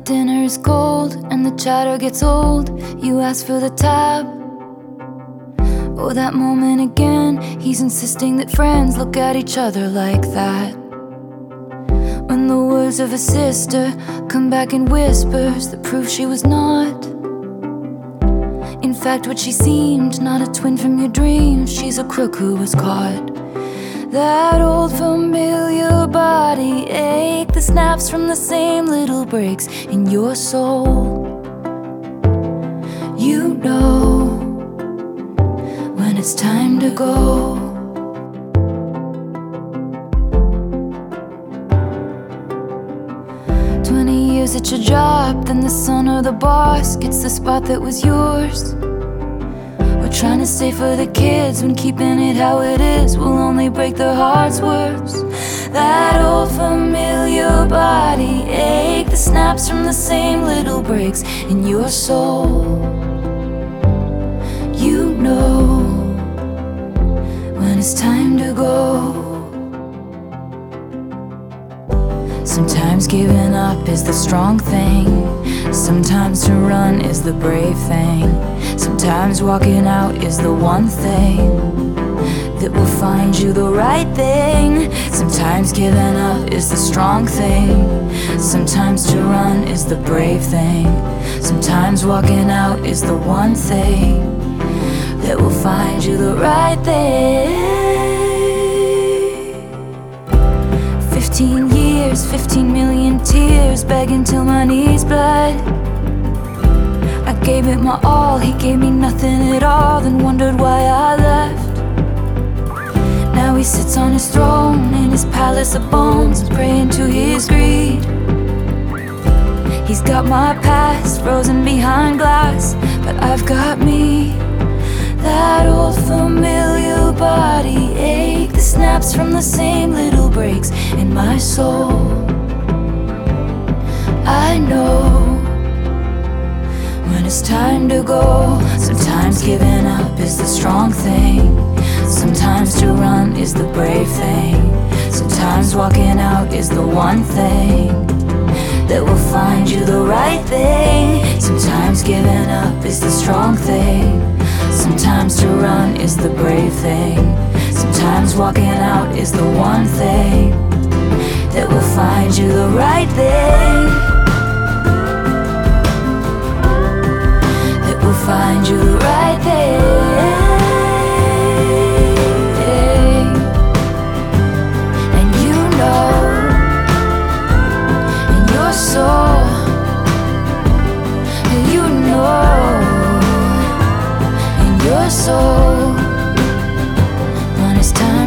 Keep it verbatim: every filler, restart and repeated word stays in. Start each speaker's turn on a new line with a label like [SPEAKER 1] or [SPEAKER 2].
[SPEAKER 1] dinner is cold and the chatter gets old, you ask for the tab. Oh, that moment again, he's insisting that friends look at each other like that. When the words of a sister come back in whispers that prove she was not, in fact, what she seemed, not a twin from your dreams. She's a crook who was caught. That old familiar body ache, the snaps from the same little breaks in your soul. You know when it's time to go. Twenty years at your job, then the son or the boss gets the spot that was yours. We're trying to stay for the kids when keeping it how it is will only break their hearts worse. That old familiar body ache, the snaps from the same little breaks in your soul. You know when it's time to go. Sometimes giving up is the strong thing. Sometimes to run is the brave thing. Sometimes walking out is the one thing that will find you the right thing. Sometimes giving up is the strong thing. Sometimes to run is the brave thing. Sometimes walking out is the one thing that will find you the right thing. Fifteen years, fifteen million tears, begging till my knees bled. I gave it my all, he gave me nothing at all, then wondered why I left. Now he sits on his throne in his palace of bones, praying to his greed. He's got my past frozen behind glass, but I've got me. That old familiar body ache, the snaps from the same little breaks in my soul. I know when it's time to go. Sometimes giving up is the strong thing. Sometimes to run is the brave thing. Sometimes walking out is the one thing that will find you the right thing. Sometimes giving up is the strong thing. Sometimes to run is the brave thing. Sometimes walking out is the one thing that will find you the right thing. That will find you the right thing. And you know in your soul, you know your soul when it's time